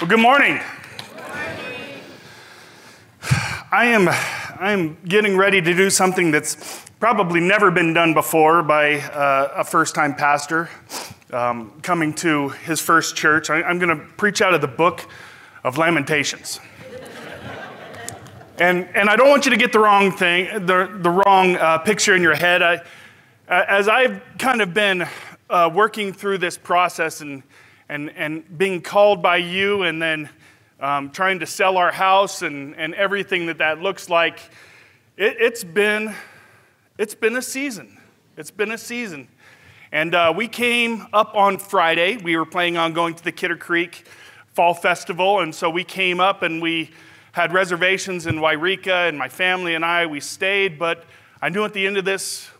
Well, good morning. I am getting ready to do something that's probably never been done before by a first-time pastor coming to his first church. I'm going to preach out of the book of Lamentations. And I don't want you to get the wrong thing, the wrong picture in your head. As I've kind of been working through this process and being called by you, and then trying to sell our house and everything that looks like, it's been a season. It's been a season. And we came up on Friday. We were planning on going to the Kidder Creek Fall Festival, and so we came up and we had reservations in Wairika, and my family and we stayed, but I knew at the end of this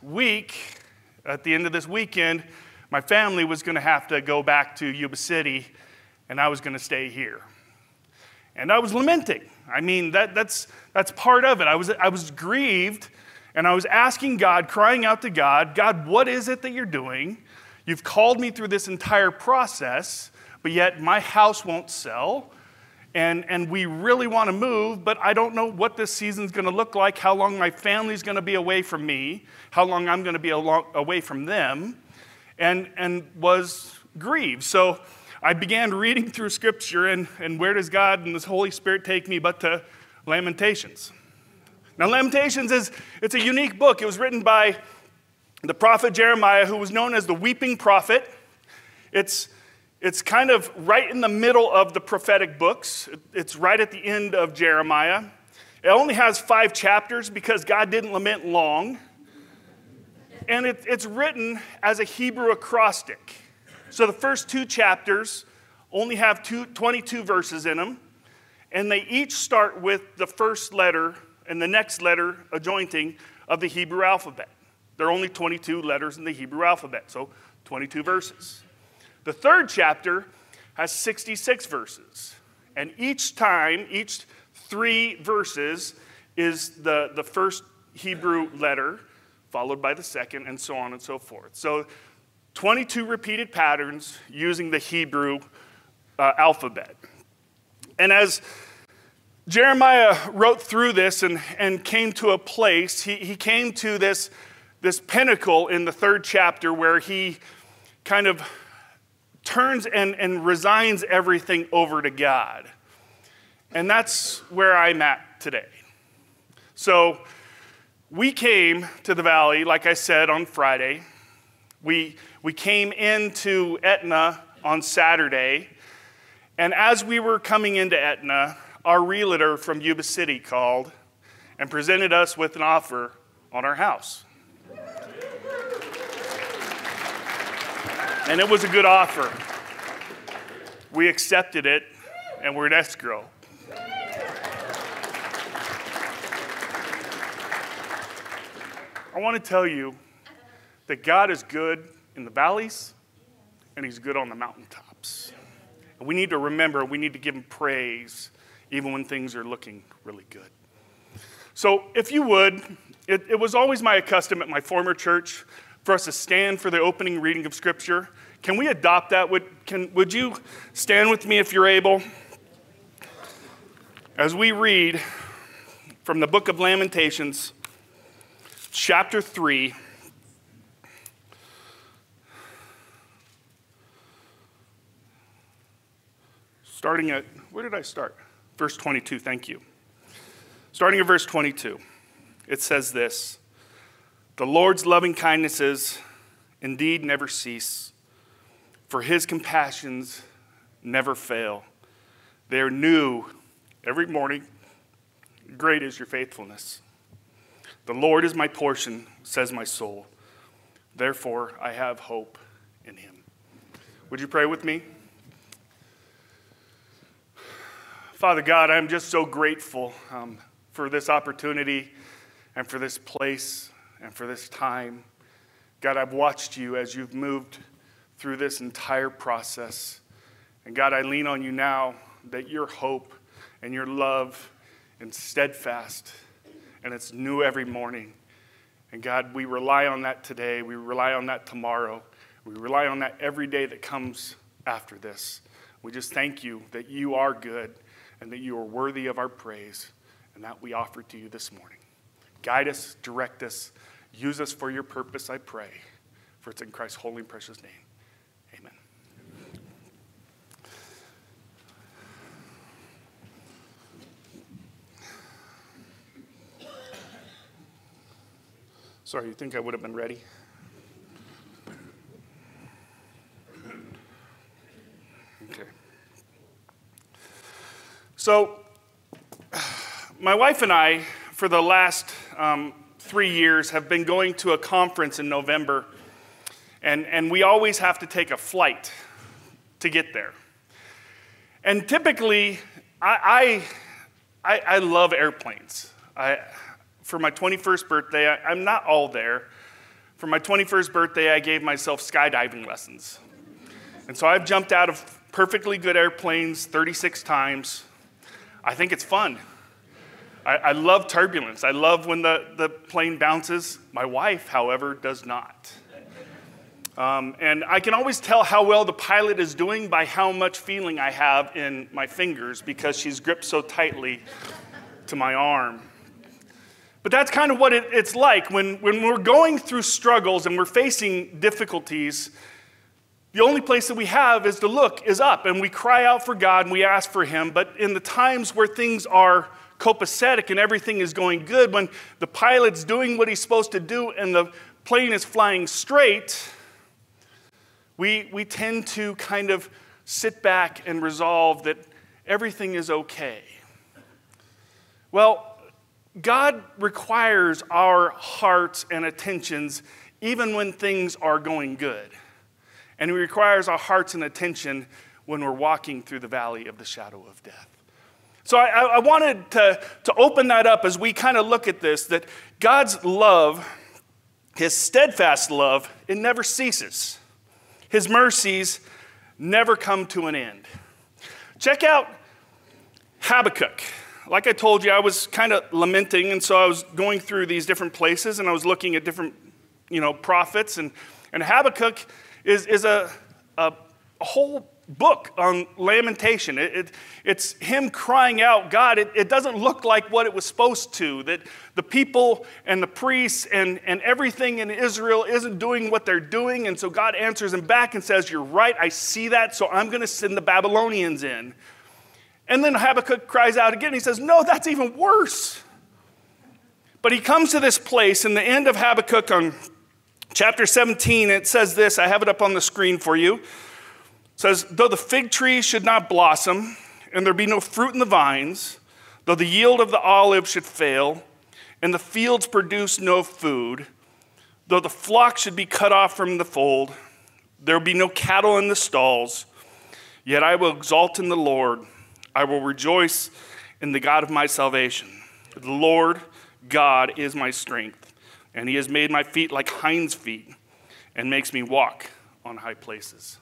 weekend, my family was going to have to go back to Yuba City, and I was going to stay here. And I was lamenting. I mean, that's part of it. I was grieved, and I was asking God, crying out to God, God, what is it that you're doing? You've called me through this entire process, but yet my house won't sell, and we really want to move, but I don't know what this season's going to look like, how long my family's going to be away from me, how long I'm going to be away from them, and was grieved. So I began reading through Scripture, and where does God and His Holy Spirit take me but to Lamentations? Now, Lamentations it's a unique book. It was written by the prophet Jeremiah, who was known as the weeping prophet. It's kind of right in the middle of the prophetic books. It's right at the end of Jeremiah. It only has 5 chapters because God didn't lament long. And it's written as a Hebrew acrostic. So the first 2 chapters only have 22 verses in them, and they each start with the first letter and the next letter adjoining of the Hebrew alphabet. There are only 22 letters in the Hebrew alphabet, so 22 verses. The 3rd chapter has 66 verses, and each 3 verses is the first Hebrew letter, followed by the second, and so on and so forth. So 22 repeated patterns using the Hebrew alphabet. And as Jeremiah wrote through this and came to a place, he came to this pinnacle in the 3rd chapter where he kind of turns and resigns everything over to God. And that's where I'm at today. So we came to the valley, like I said, on Friday. We came into Etna on Saturday, and as we were coming into Etna, our realtor from Yuba City called and presented us with an offer on our house. And it was a good offer. We accepted it, and we're in escrow. I want to tell you that God is good in the valleys, and He's good on the mountaintops. And we need to remember, we need to give Him praise even when things are looking really good. So if you would, it was always my custom at my former church for us to stand for the opening reading of Scripture. Can we adopt that? Would you stand with me if you're able? As we read from the book of Lamentations, chapter 3, starting at, where did I start? Verse 22, thank you. Starting at verse 22, it says this: "The Lord's loving kindnesses indeed never cease, for His compassions never fail. They are new every morning. Great is your faithfulness. The Lord is my portion, says my soul. Therefore, I have hope in Him." Would you pray with me? Father God, I'm just so grateful for this opportunity and for this place and for this time. God, I've watched you as you've moved through this entire process. And God, I lean on you now that your hope and your love is steadfast and it's new every morning. And God, we rely on that today. We rely on that tomorrow. We rely on that every day that comes after this. We just thank you that you are good and that you are worthy of our praise, and that we offer to you this morning. Guide us, direct us, use us for your purpose, I pray. For it's in Christ's holy and precious name. Amen. Sorry, you think I would have been ready? Okay. So, my wife and I, for the last 3 years, have been going to a conference in November, and we always have to take a flight to get there. And typically, I love airplanes. For my 21st birthday, I'm not all there. For my 21st birthday, I gave myself skydiving lessons. And so I've jumped out of perfectly good airplanes 36 times. I think it's fun. I love turbulence. I love when the plane bounces. My wife, however, does not. And I can always tell how well the pilot is doing by how much feeling I have in my fingers because she's gripped so tightly to my arm. But that's kind of what it's like when we're going through struggles and we're facing difficulties. The only place that we have is to look is up, and we cry out for God and we ask for him. But in the times where things are copacetic and everything is going good, when the pilot's doing what he's supposed to do and the plane is flying straight, we tend to kind of sit back and resolve that everything is okay. Well, God requires our hearts and attentions even when things are going good. And he requires our hearts and attention when we're walking through the valley of the shadow of death. So I wanted to open that up as we kind of look at this, that God's love, his steadfast love, it never ceases. His mercies never come to an end. Check out Habakkuk. Like I told you, I was kind of lamenting, and so I was going through these different places, and I was looking at different, prophets, and Habakkuk is a whole book on lamentation. It's him crying out, God, it doesn't look like what it was supposed to, that the people and the priests and everything in Israel isn't doing what they're doing, and so God answers him back and says, you're right, I see that, so I'm going to send the Babylonians in. And then Habakkuk cries out again. He says, no, that's even worse. But he comes to this place in the end of Habakkuk on chapter 17. It says this. I have it up on the screen for you. It says, though the fig tree should not blossom, and there be no fruit in the vines, though the yield of the olive should fail, and the fields produce no food, though the flock should be cut off from the fold, there will be no cattle in the stalls, yet I will exalt in the Lord. I will rejoice in the God of my salvation. The Lord God is my strength, and he has made my feet like hinds' feet and makes me walk on high places.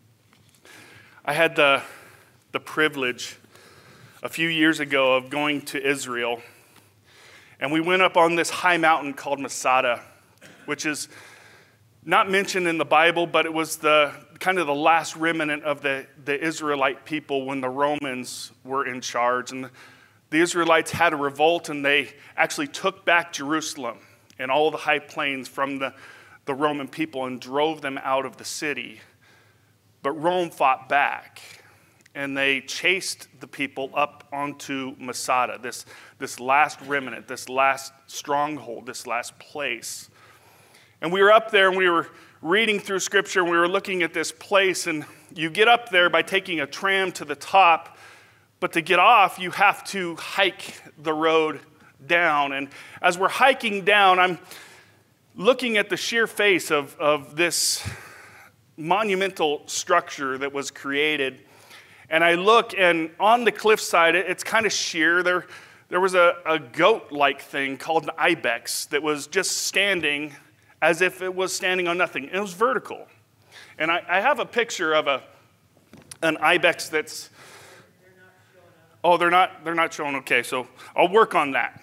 I had the privilege a few years ago of going to Israel, and we went up on this high mountain called Masada, which is not mentioned in the Bible, but it was the kind of the last remnant of the Israelite people when the Romans were in charge. And the Israelites had a revolt, and they actually took back Jerusalem and all the high plains from the Roman people and drove them out of the city. But Rome fought back, and they chased the people up onto Masada, this last remnant, this last stronghold, this last place. And we were up there, and we were reading through Scripture, and we were looking at this place, and you get up there by taking a tram to the top, but to get off, you have to hike the road down. And as we're hiking down, I'm looking at the sheer face of this monumental structure that was created. And I look, and on the cliffside, it's kind of sheer. There was a goat-like thing called an ibex that was just standing as if it was standing on nothing. It was vertical. And I have a picture of an ibex that's... Oh, they're not showing. Okay, so I'll work on that.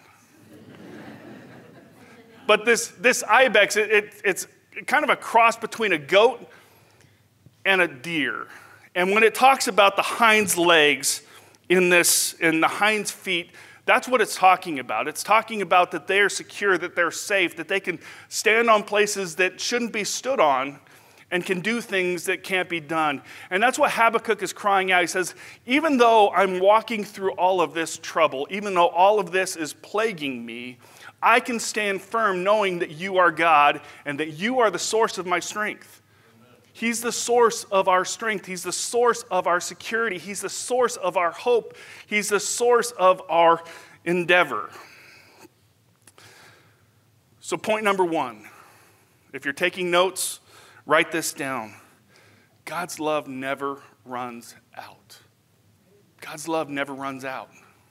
But this ibex, it's kind of a cross between a goat and a deer. And when it talks about the hind's legs in the hind's feet, that's what it's talking about. It's talking about that they are secure, that they're safe, that they can stand on places that shouldn't be stood on and can do things that can't be done. And that's what Habakkuk is crying out. He says, even though I'm walking through all of this trouble, even though all of this is plaguing me, I can stand firm knowing that you are God and that you are the source of my strength. He's the source of our strength. He's the source of our security. He's the source of our hope. He's the source of our endeavor. So point number one, if you're taking notes, write this down. God's love never runs out. God's love never runs out.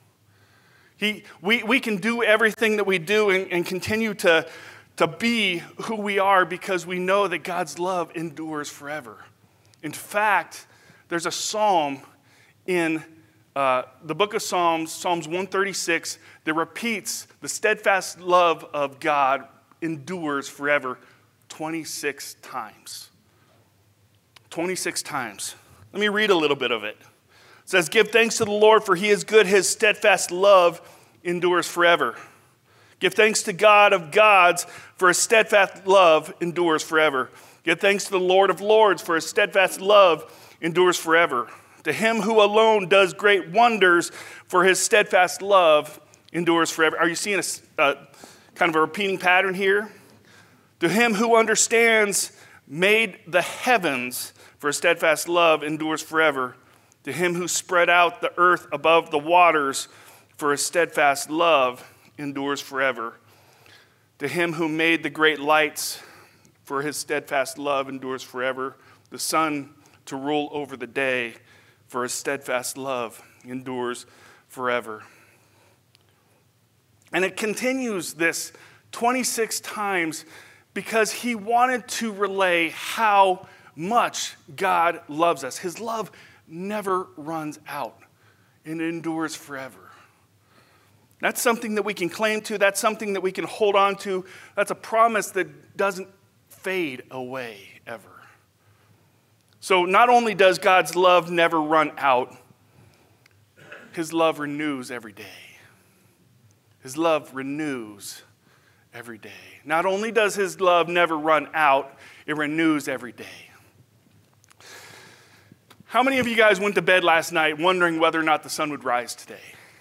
We can do everything that we do and continue to be who we are because we know that God's love endures forever. In fact, there's a psalm in the book of Psalms, Psalms 136, that repeats the steadfast love of God endures forever 26 times. 26 times. Let me read a little bit of it. It says, give thanks to the Lord, for he is good. His steadfast love endures forever. Give thanks to God of gods, for his steadfast love endures forever. Give thanks to the Lord of lords, for his steadfast love endures forever. To him who alone does great wonders, for his steadfast love endures forever. Are you seeing a kind of a repeating pattern here? To him who understands, made the heavens, for his steadfast love endures forever. To him who spread out the earth above the waters, for his steadfast love endures forever. To him who made the great lights, for his steadfast love endures forever. The sun to rule over the day, for his steadfast love endures forever. And it continues this 26 times because he wanted to relay how much God loves us. His love never runs out and endures forever. That's something that we can claim to. That's something that we can hold on to. That's a promise that doesn't fade away ever. So not only does God's love never run out, his love renews every day. His love renews every day. Not only does his love never run out, it renews every day. How many of you guys went to bed last night wondering whether or not the sun would rise today?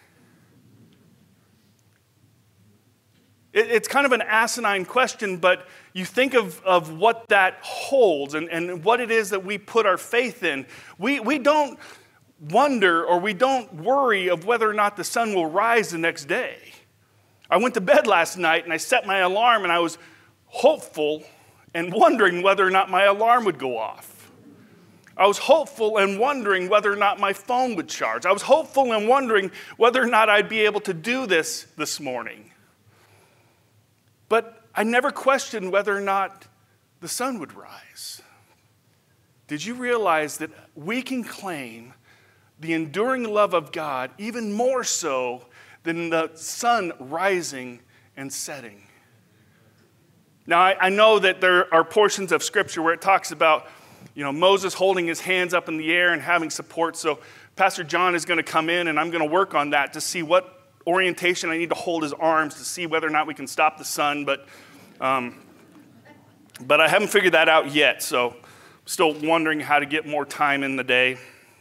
It's kind of an asinine question, but you think of what that holds and what it is that we put our faith in. We don't wonder or we don't worry of whether or not the sun will rise the next day. I went to bed last night and I set my alarm and I was hopeful and wondering whether or not my alarm would go off. I was hopeful and wondering whether or not my phone would charge. I was hopeful and wondering whether or not I'd be able to do this morning. But I never questioned whether or not the sun would rise. Did you realize that we can claim the enduring love of God even more so than the sun rising and setting? Now, I know that there are portions of Scripture where it talks about, Moses holding his hands up in the air and having support. So Pastor John is going to come in and I'm going to work on that to see what orientation I need to hold his arms to see whether or not we can stop the sun, but I haven't figured that out yet, so I'm still wondering how to get more time in the day.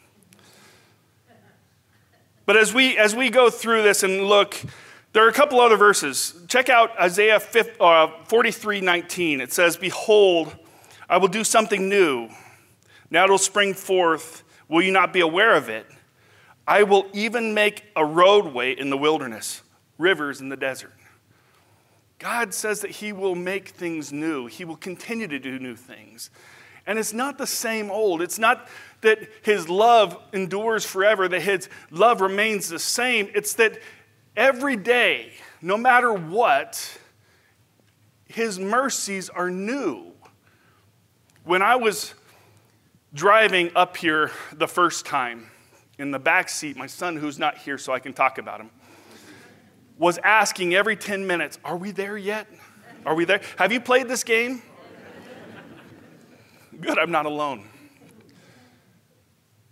But as we go through this and look, there are a couple other verses. Check out Isaiah 43:19. It says, behold, I will do something new. Now it will spring forth. Will you not be aware of it? I will even make a roadway in the wilderness, rivers in the desert. God says that he will make things new. He will continue to do new things. And it's not the same old. It's not that his love endures forever, that his love remains the same. It's that every day, no matter what, his mercies are new. When I was driving up here the first time, in the back seat, my son, who's not here so I can talk about him, was asking every 10 minutes, are we there yet? Are we there? Have you played this game? Good, I'm not alone.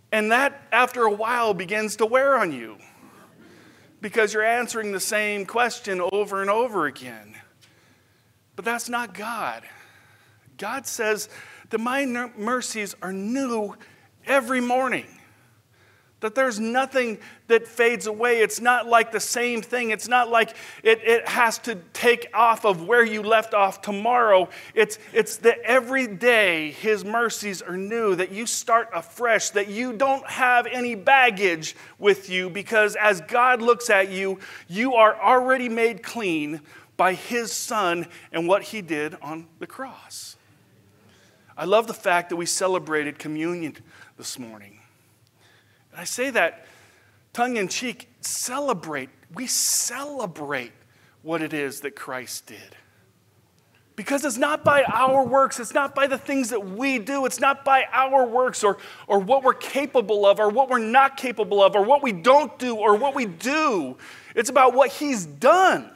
And that, after a while, begins to wear on you because you're answering the same question over and over again. But that's not God. God says that my mercies are new every morning. That there's nothing that fades away. It's not like the same thing. It's not like it has to take off of where you left off tomorrow. It's that every day his mercies are new, that you start afresh, that you don't have any baggage with you, because as God looks at you, you are already made clean by his Son and what he did on the cross. I love the fact that we celebrated communion this morning. I say that tongue-in-cheek, celebrate. We celebrate what it is that Christ did. Because it's not by our works, it's not by the things that we do, it's not by our works or what we're capable of or what we're not capable of or what we don't do or what we do. It's about what he's done.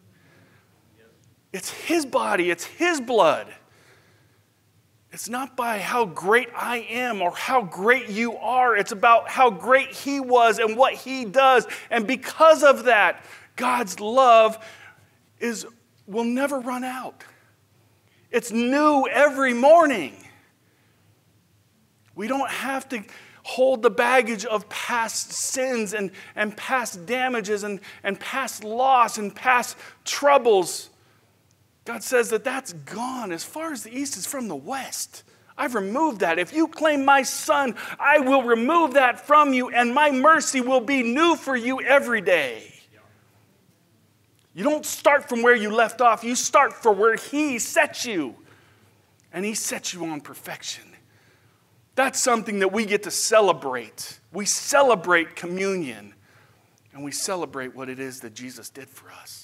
It's his body, it's his blood. It's not by how great I am or how great you are. It's about how great he was and what he does. And because of that, God's love will never run out. It's new every morning. We don't have to hold the baggage of past sins and past damages and past loss and past troubles. God says that that's gone as far as the east is from the west. I've removed that. If you claim my Son, I will remove that from you, and my mercy will be new for you every day. You don't start from where you left off. You start from where he set you, and he set you on perfection. That's something that we get to celebrate. We celebrate communion, and we celebrate what it is that Jesus did for us.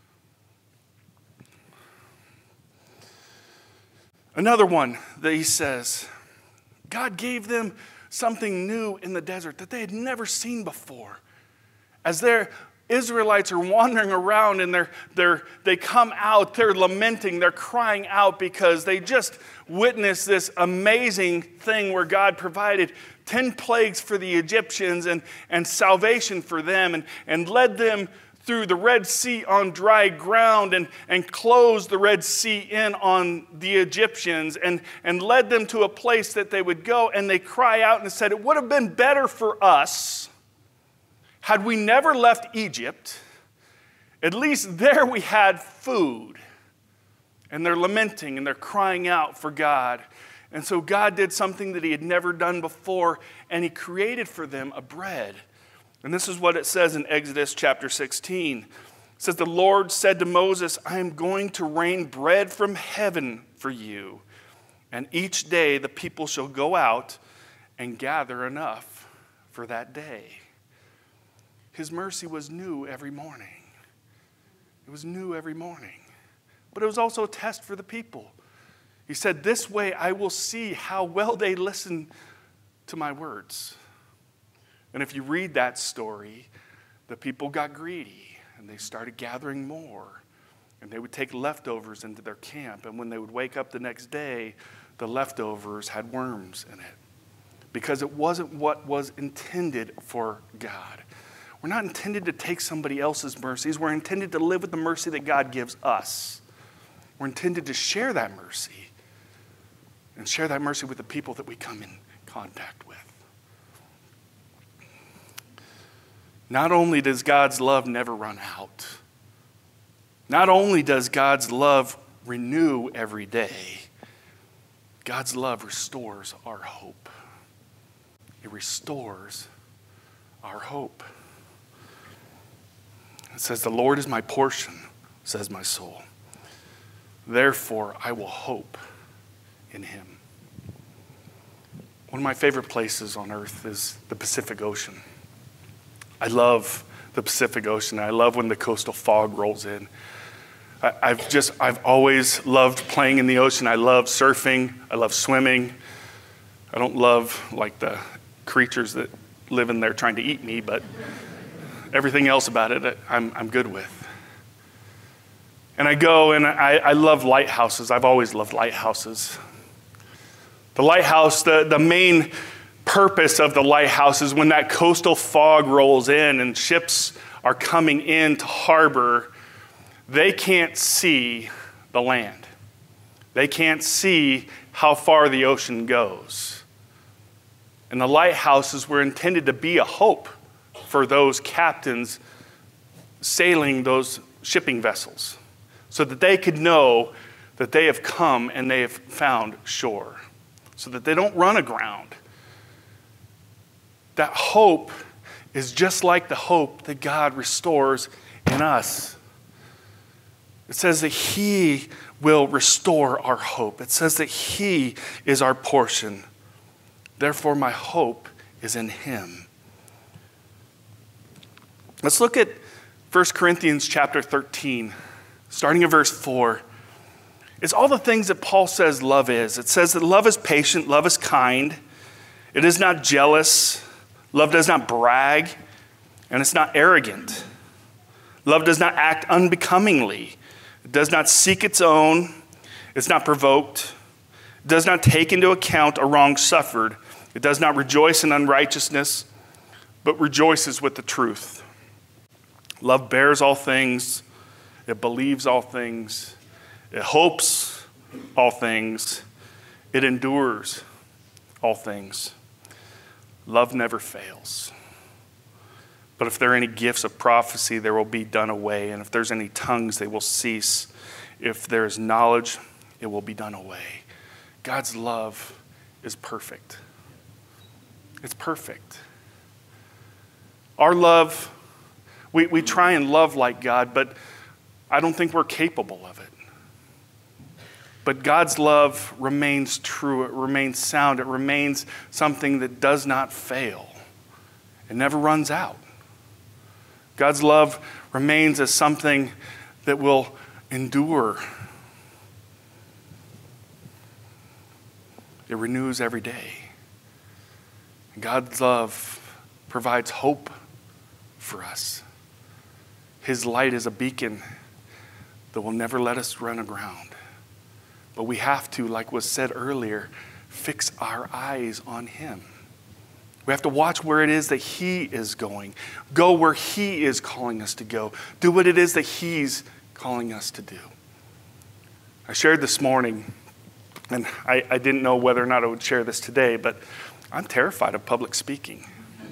Another one that he says, God gave them something new in the desert that they had never seen before. As their Israelites are wandering around and they come out, they're lamenting, they're crying out because they just witnessed this amazing thing where God provided 10 plagues for the Egyptians and salvation for them and led them through the Red Sea on dry ground and closed the Red Sea in on the Egyptians and led them to a place that they would go, and they cry out and said, it would have been better for us had we never left Egypt. At least there we had food. And they're lamenting and they're crying out for God. And so God did something that he had never done before, and he created for them a bread. And this is what it says in Exodus chapter 16. It says, the Lord said to Moses, I am going to rain bread from heaven for you. And each day the people shall go out and gather enough for that day. His mercy was new every morning. It was new every morning. But it was also a test for the people. He said, this way I will see how well they listen to my words. And if you read that story, the people got greedy and they started gathering more. And they would take leftovers into their camp. And when they would wake up the next day, the leftovers had worms in it. Because it wasn't what was intended for God. We're not intended to take somebody else's mercies. We're intended to live with the mercy that God gives us. We're intended to share that mercy. And share that mercy with the people that we come in contact with. Not only does God's love never run out, not only does God's love renew every day, God's love restores our hope. It restores our hope. It says, the Lord is my portion, says my soul. Therefore, I will hope in him. One of my favorite places on earth is the Pacific Ocean. I love the Pacific Ocean. I love when the coastal fog rolls in. I've always loved playing in the ocean. I love surfing. I love swimming. I don't love like the creatures that live in there trying to eat me, but everything else about it I'm good with. And I go and I love lighthouses. I've always loved lighthouses. The lighthouse, the main purpose of the lighthouse is when that coastal fog rolls in and ships are coming into harbor, they can't see the land. They can't see how far the ocean goes. And the lighthouses were intended to be a hope for those captains sailing those shipping vessels, so that they could know that they have come and they have found shore, so that they don't run aground. That hope is just like the hope that God restores in us. It says that He will restore our hope. It says that He is our portion. Therefore, my hope is in Him. Let's look at 1 Corinthians chapter 13, starting at verse 4. It's all the things that Paul says love is. It says that love is patient, love is kind, it is not jealous, love does not brag, and it's not arrogant. Love does not act unbecomingly. It does not seek its own. It's not provoked. It does not take into account a wrong suffered. It does not rejoice in unrighteousness, but rejoices with the truth. Love bears all things. It believes all things. It hopes all things. It endures all things. Love never fails. But if there are any gifts of prophecy, they will be done away. And if there's any tongues, they will cease. If there is knowledge, it will be done away. God's love is perfect. It's perfect. Our love, we try and love like God, but I don't think we're capable of it. But God's love remains true. It remains sound. It remains something that does not fail. It never runs out. God's love remains as something that will endure. It renews every day. God's love provides hope for us. His light is a beacon that will never let us run aground. But we have to, like was said earlier, fix our eyes on Him. We have to watch where it is that He is going. Go where He is calling us to go. Do what it is that He's calling us to do. I shared this morning, and I didn't know whether or not I would share this today, but I'm terrified of public speaking.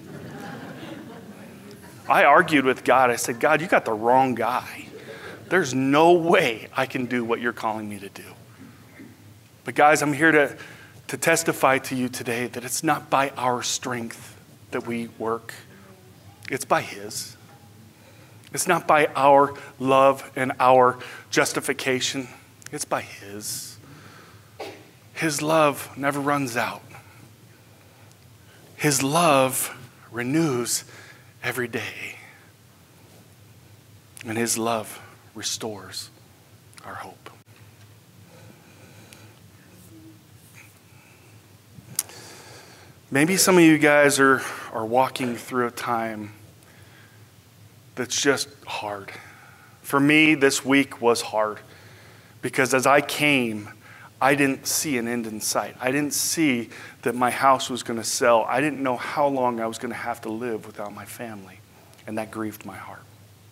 I argued with God. I said, God, you got the wrong guy. There's no way I can do what you're calling me to do. But guys, I'm here to testify to you today that it's not by our strength that we work. It's by His. It's not by our love and our justification. It's by His. His love never runs out. His love renews every day. And His love restores our hope. Maybe some of you guys are walking through a time that's just hard. For me, this week was hard because as I came, I didn't see an end in sight. I didn't see that my house was going to sell. I didn't know how long I was going to have to live without my family, and that grieved my heart.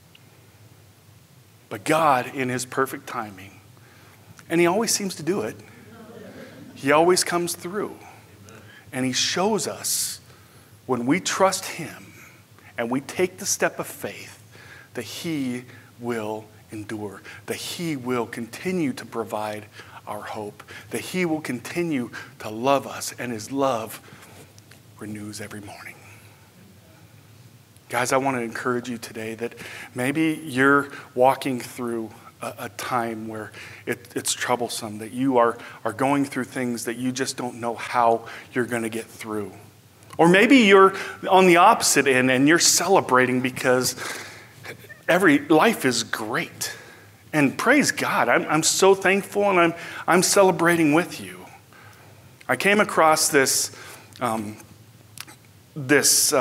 But God, in His perfect timing, and He always seems to do it, He always comes through. And He shows us when we trust Him and we take the step of faith that He will endure, that He will continue to provide our hope, that He will continue to love us, and His love renews every morning. Guys, I want to encourage you today that maybe you're walking through a time where it's troublesome, that you are going through things that you just don't know how you're going to get through. Or maybe you're on the opposite end and you're celebrating because life is great. And praise God, I'm so thankful, and I'm celebrating with you. I came across this it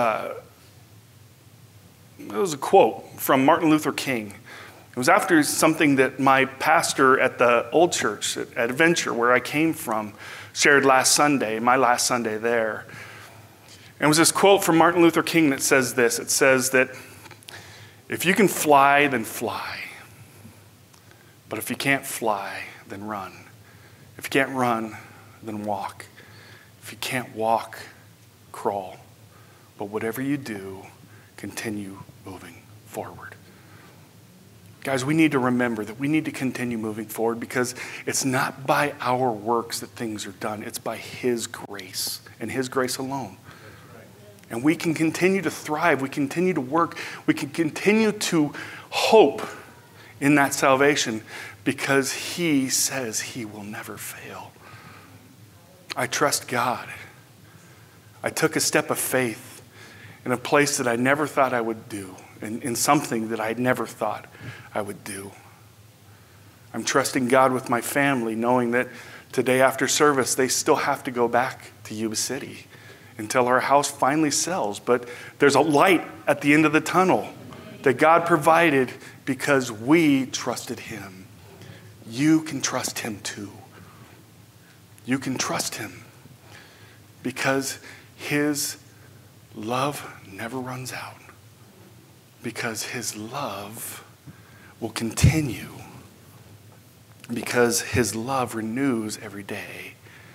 was a quote from Martin Luther King. It was after something that my pastor at the old church at Adventure, where I came from, shared last Sunday, my last Sunday there. And it was this quote from Martin Luther King that says this. It says that if you can fly, then fly. But if you can't fly, then run. If you can't run, then walk. If you can't walk, crawl. But whatever you do, continue moving forward. Guys, we need to remember that we need to continue moving forward because it's not by our works that things are done. It's by His grace and His grace alone. And we can continue to thrive. We continue to work. We can continue to hope in that salvation because He says He will never fail. I trust God. I took a step of faith in a place that I never thought I would do, in something that I never thought I would do. I'm trusting God with my family, knowing that today after service, they still have to go back to Yuba City until our house finally sells. But there's a light at the end of the tunnel that God provided because we trusted Him. You can trust Him too. You can trust Him because His love never runs out. Because His love will continue. Because His love renews every day.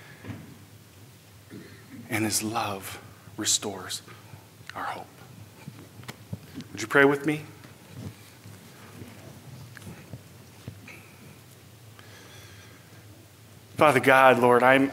And His love restores our hope. Would you pray with me? Father God, Lord, I'm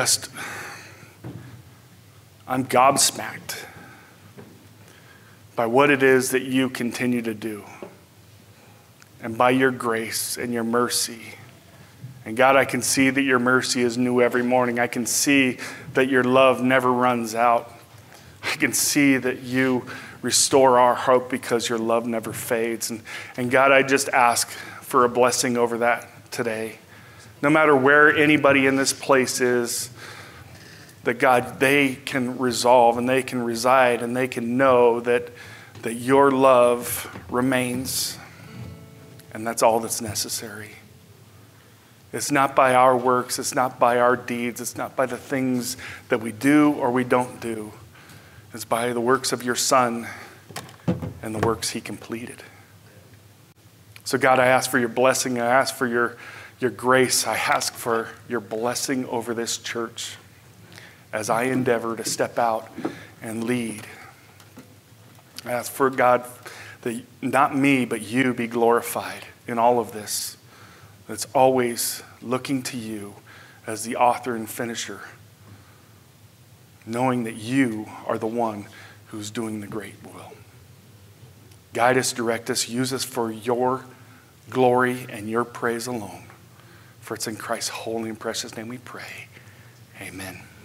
gobsmacked by what it is that You continue to do. And by Your grace and Your mercy. And God, I can see that Your mercy is new every morning. I can see that Your love never runs out. I can see that You restore our hope because Your love never fades. And God, I just ask for a blessing over that today. No matter where anybody in this place is, that God, they can resolve and they can reside and they can know that Your love remains. And that's all that's necessary. It's not by our works. It's not by our deeds. It's not by the things that we do or we don't do. It's by the works of Your Son and the works He completed. So God, I ask for Your blessing. I ask for Your grace. I ask for Your blessing over this church as I endeavor to step out and lead. I ask for God that not me, but You be glorified in all of this. That's always looking to You as the author and finisher, knowing that You are the one who's doing the great will. Guide us, direct us, use us for Your glory and Your praise alone. For it's in Christ's holy and precious name we pray. Amen.